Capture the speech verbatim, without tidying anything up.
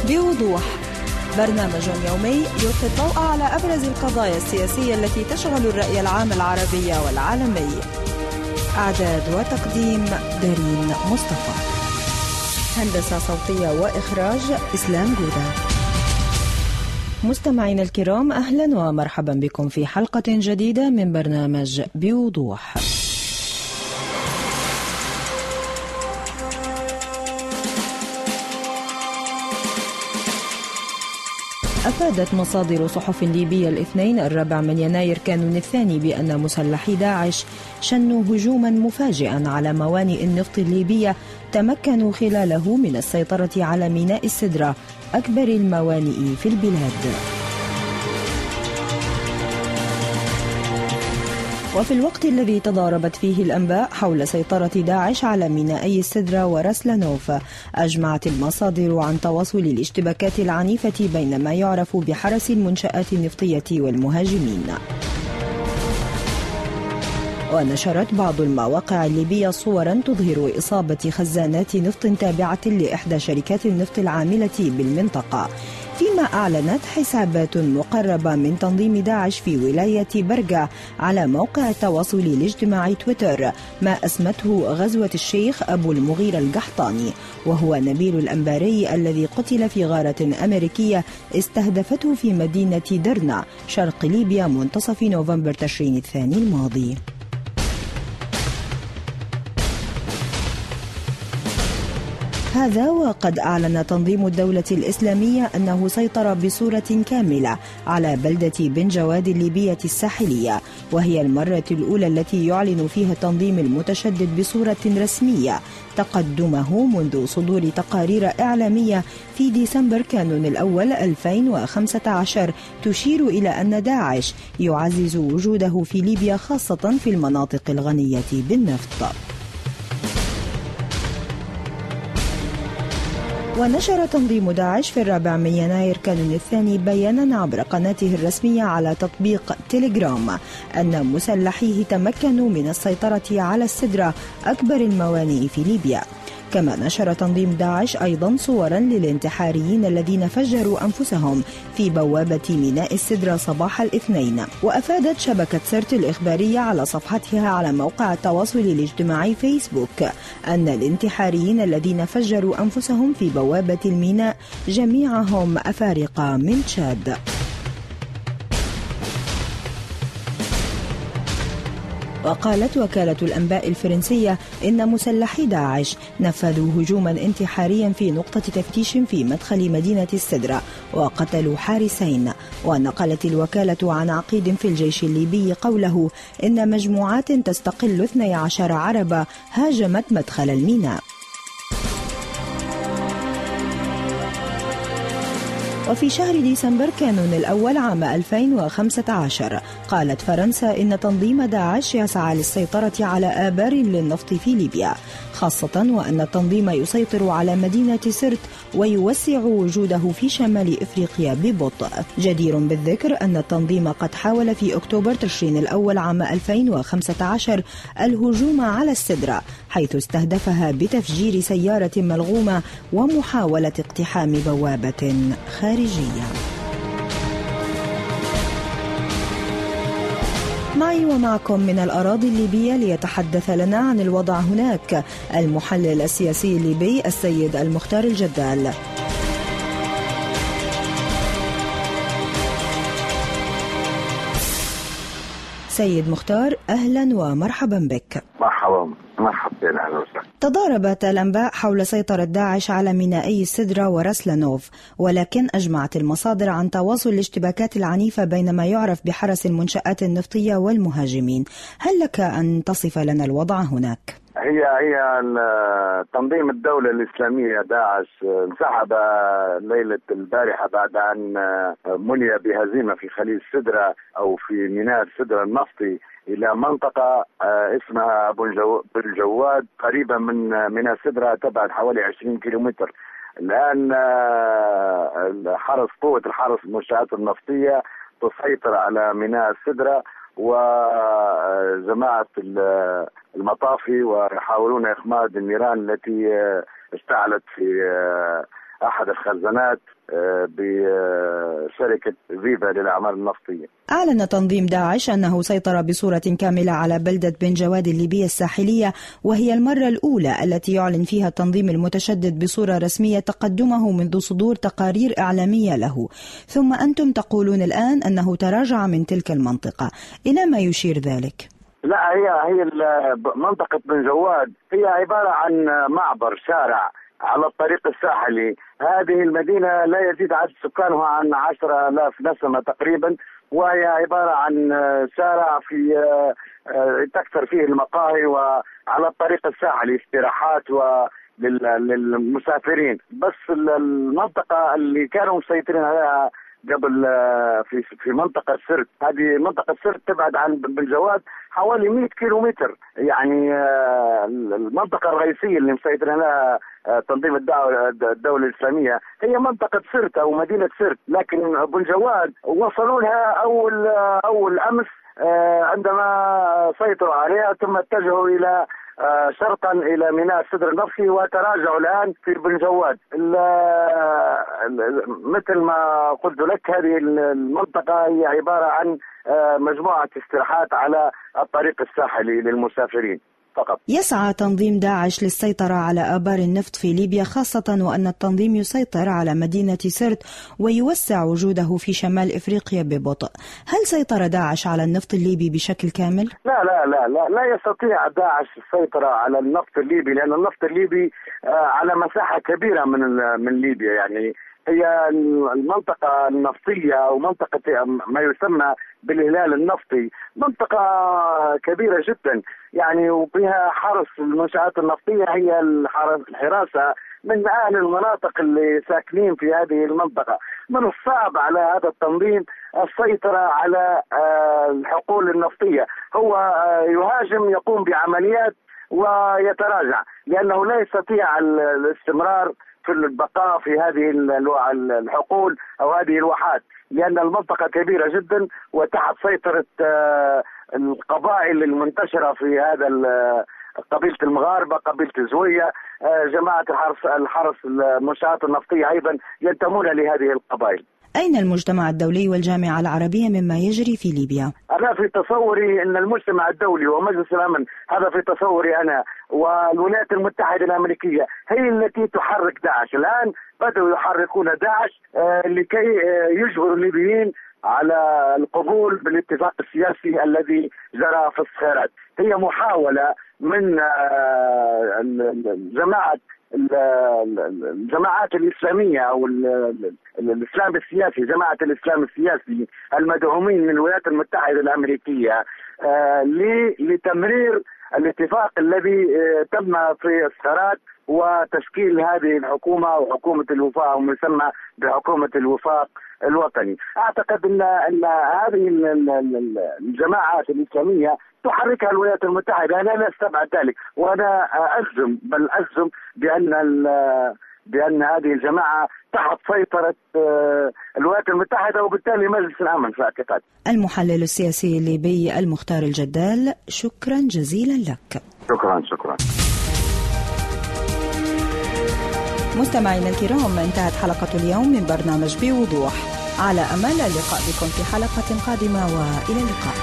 بوضوح، برنامج يومي يلقي الضوء على أبرز القضايا السياسية التي تشغل الرأي العام العربي والعالمي. إعداد وتقديم دارين مصطفى. هندسة صوتية وإخراج إسلام جودة. مستمعين الكرام، أهلا ومرحبا بكم في حلقة جديدة من برنامج بوضوح. أفادت مصادر صحف ليبية الاثنين الرابع من يناير كانون الثاني بأن مسلحي داعش شنوا هجوما مفاجئا على موانئ النفط الليبية تمكنوا خلاله من السيطرة على ميناء السدرة أكبر الموانئ في البلاد. وفي الوقت الذي تضاربت فيه الأنباء حول سيطرة داعش على مينائي السدرة ورسلانوف، أجمعت المصادر عن تواصل الاشتباكات العنيفة بين ما يعرف بحرس المنشآت النفطية والمهاجمين. ونشرت بعض المواقع الليبية صورا تظهر إصابة خزانات نفط تابعة لإحدى شركات النفط العاملة بالمنطقة، فيما أعلنت حسابات مقربة من تنظيم داعش في ولاية برقة على موقع التواصل الاجتماعي تويتر ما أسمته غزوة الشيخ أبو المغيرة القحطاني، وهو نبيل الأنباري الذي قتل في غارة أمريكية استهدفته في مدينة درنا شرق ليبيا منتصف نوفمبر تشرين الثاني الماضي. هذا وقد أعلن تنظيم الدولة الإسلامية أنه سيطر بصورة كاملة على بلدة بن جواد الليبية الساحلية، وهي المرة الأولى التي يعلن فيها التنظيم المتشدد بصورة رسمية تقدمه منذ صدور تقارير إعلامية في ديسمبر كانون الأول ألفين وخمسة عشر تشير إلى أن داعش يعزز وجوده في ليبيا خاصة في المناطق الغنية بالنفط. ونشر تنظيم داعش في الرابع من يناير كانون الثاني بيانا عبر قناته الرسمية على تطبيق تيليجرام أن مسلحيه تمكنوا من السيطرة على السدرة أكبر الموانئ في ليبيا. كما نشر تنظيم داعش أيضا صورا للانتحاريين الذين فجروا أنفسهم في بوابة ميناء السدرة صباح الاثنين. وأفادت شبكة سرت الإخبارية على صفحتها على موقع التواصل الاجتماعي فيسبوك أن الانتحاريين الذين فجروا أنفسهم في بوابة الميناء جميعهم أفارقة من تشاد. وقالت وكالة الأنباء الفرنسية إن مسلحي داعش نفذوا هجوما انتحاريا في نقطة تفتيش في مدخل مدينة السدرة وقتلوا حارسين. ونقلت الوكالة عن عقيد في الجيش الليبي قوله إن مجموعات تستقل اثني عشر عربة هاجمت مدخل الميناء. وفي شهر ديسمبر كانون الأول عام ألفين وخمسة عشر قالت فرنسا إن تنظيم داعش يسعى للسيطرة على آبار للنفط في ليبيا، خاصة وأن التنظيم يسيطر على مدينة سرت ويوسع وجوده في شمال إفريقيا ببطء. جدير بالذكر أن التنظيم قد حاول في أكتوبر تشرين الأول عام ألفين وخمسة عشر الهجوم على السدرة، حيث استهدفها بتفجير سيارة ملغومة ومحاولة اقتحام بوابة خارجية. معي ومعكم من الأراضي الليبية ليتحدث لنا عن الوضع هناك المحلل السياسي الليبي السيد المختار الجدال. سيد مختار، أهلا ومرحبا بك. مرحبا مرحبا أهلا وسهلا. تضاربت الأنباء حول سيطرة داعش على مينائي السدرة ورسلانوف، ولكن أجمعت المصادر عن تواصل الاشتباكات العنيفة بين ما يعرف بحرس المنشآت النفطية والمهاجمين. هل لك أن تصف لنا الوضع هناك؟ هي هي تنظيم الدولة الإسلامية داعش انسحب ليلة البارحة بعد أن مني بهزيمة في خليج السدرة أو في ميناء السدرة النفطي إلى منطقة اسمها أبو الجواد قريبة من ميناء السدرة، تبعد حوالي عشرين كيلومتر. الآن حرس قوة الحرس المنشآت النفطية تسيطر على ميناء السدرة، وجماعة المطافي ويحاولون إخماد النيران التي اشتعلت في أحد أحد الخزانات بشركة فيفا للأعمال النفطية. أعلن تنظيم داعش أنه سيطر بصورة كاملة على بلدة بن جواد الليبية الساحلية، وهي المرة الأولى التي يعلن فيها التنظيم المتشدد بصورة رسمية تقدمه منذ صدور تقارير إعلامية له، ثم أنتم تقولون الآن أنه تراجع من تلك المنطقة. إلى ما يشير ذلك؟ لا، هي هي منطقة بن جواد هي عبارة عن معبر شارع على الطريق الساحلي. هذه المدينة لا يزيد عدد سكانها عن عشرة آلاف نسمة تقريبا، وهي عبارة عن شارع في تكثر فيه المقاهي وعلى الطريق الساحلي استراحات و للمسافرين. بس المنطقة اللي كانوا مسيطرين عليها قبل في في منطقة سرت، هذه منطقة سرت تبعد عن بن جواد حوالي مئة كيلو متر. يعني المنطقة الرئيسية اللي مسيطر عليها تنظيم الدولة الإسلامية هي منطقة سرت أو مدينة سرت، لكن بن جواد وصلوا لها أول أول أمس عندما سيطروا عليها، ثم اتجهوا إلى شرقا الى ميناء السدر النفطي وتراجعوا الان في بن جواد. مثل ما قلت لك هذه المنطقه هي عباره عن مجموعه استراحات على الطريق الساحلي للمسافرين فقط. يسعى تنظيم داعش للسيطرة على آبار النفط في ليبيا، خاصة وأن التنظيم يسيطر على مدينة سرت ويوسع وجوده في شمال إفريقيا ببطء. هل سيطر داعش على النفط الليبي بشكل كامل؟ لا لا لا لا, لا يستطيع داعش السيطرة على النفط الليبي، لأن النفط الليبي على مساحة كبيرة من من ليبيا. يعني هي المنطقة النفطية أو منطقة ما يسمى بالهلال النفطي منطقة كبيرة جدا، يعني وبها حرس المنشآت النفطية، هي الحراسة من أهل المناطق اللي ساكنين في هذه المنطقة. من الصعب على هذا التنظيم السيطرة على الحقول النفطية. هو يهاجم، يقوم بعمليات ويتراجع، لأنه لا يستطيع الاستمرار في البقاء في هذه الحقول أو هذه الواحات، لأن المنطقة كبيرة جدا وتحت سيطرة القبائل المنتشرة في هذا قبيلة المغاربة، قبيلة زوية، جماعة الحرس الحرس المنشآت النفطية أيضا ينتمون لهذه القبائل. أين المجتمع الدولي والجامعة العربية مما يجري في ليبيا؟ أنا في تصوري أن المجتمع الدولي ومجلس الأمن، هذا في تصوري أنا، والولايات المتحدة الأمريكية هي التي تحرك داعش. الآن بدأوا يحركون داعش لكي يجبروا الليبيين على القبول بالاتفاق السياسي الذي جرى في الصخيرات. هي محاولة من جماعة الجماعات الإسلامية أو الإسلام السياسي، جماعة الإسلام السياسي المدعومين من الولايات المتحدة الأمريكية لتمرير الاتفاق الذي تم في الصخيرات وتشكيل هذه الحكومة وحكومة الوفاق، أو يسمى بحكومة الوفاق الوطني. أعتقد أن أن هذه الجماعات الإسلامية تحركها الولايات المتحدة. أنا لا أستبعد ذلك، وأنا أجزم بل أجزم بأن بأن هذه الجماعة تحت سيطرة الولايات المتحدة وبالتالي مجلس الأمن في اعتقاد. المحلل السياسي الليبي المختار الجدال، شكرا جزيلا لك. شكرا شكرا. مستمعينا الكرام، انتهت حلقة اليوم من برنامج بوضوح. على أمل اللقاء بكم في حلقة قادمة، وإلى اللقاء.